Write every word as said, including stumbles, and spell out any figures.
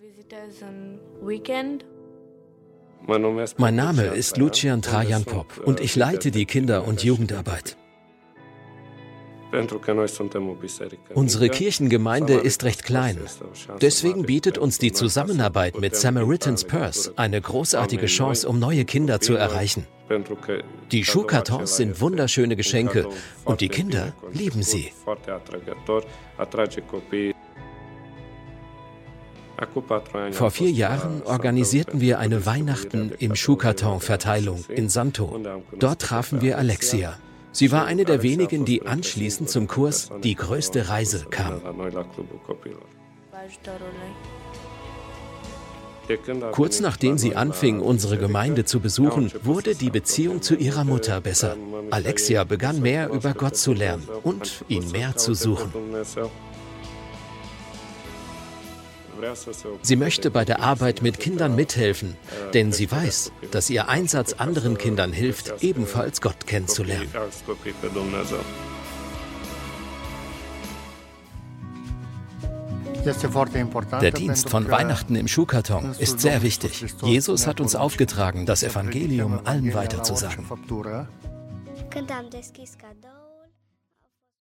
Mein Name ist Lucian Trajan Pop und ich leite die Kinder- und Jugendarbeit. Unsere Kirchengemeinde ist recht klein. Deswegen bietet uns die Zusammenarbeit mit Samaritan's Purse eine großartige Chance, um neue Kinder zu erreichen. Die Schuhkartons sind wunderschöne Geschenke und die Kinder lieben sie. Vor vier Jahren organisierten wir eine Weihnachten im Schuhkarton-Verteilung in Santo. Dort trafen wir Alexia. Sie war eine der wenigen, die anschließend zum Kurs Die größte Reise kam. Kurz nachdem sie anfing, unsere Gemeinde zu besuchen, wurde die Beziehung zu ihrer Mutter besser. Alexia begann mehr über Gott zu lernen und ihn mehr zu suchen. Sie möchte bei der Arbeit mit Kindern mithelfen, denn sie weiß, dass ihr Einsatz anderen Kindern hilft, ebenfalls Gott kennenzulernen. Der Dienst von Weihnachten im Schuhkarton ist sehr wichtig. Jesus hat uns aufgetragen, das Evangelium allen weiterzusagen.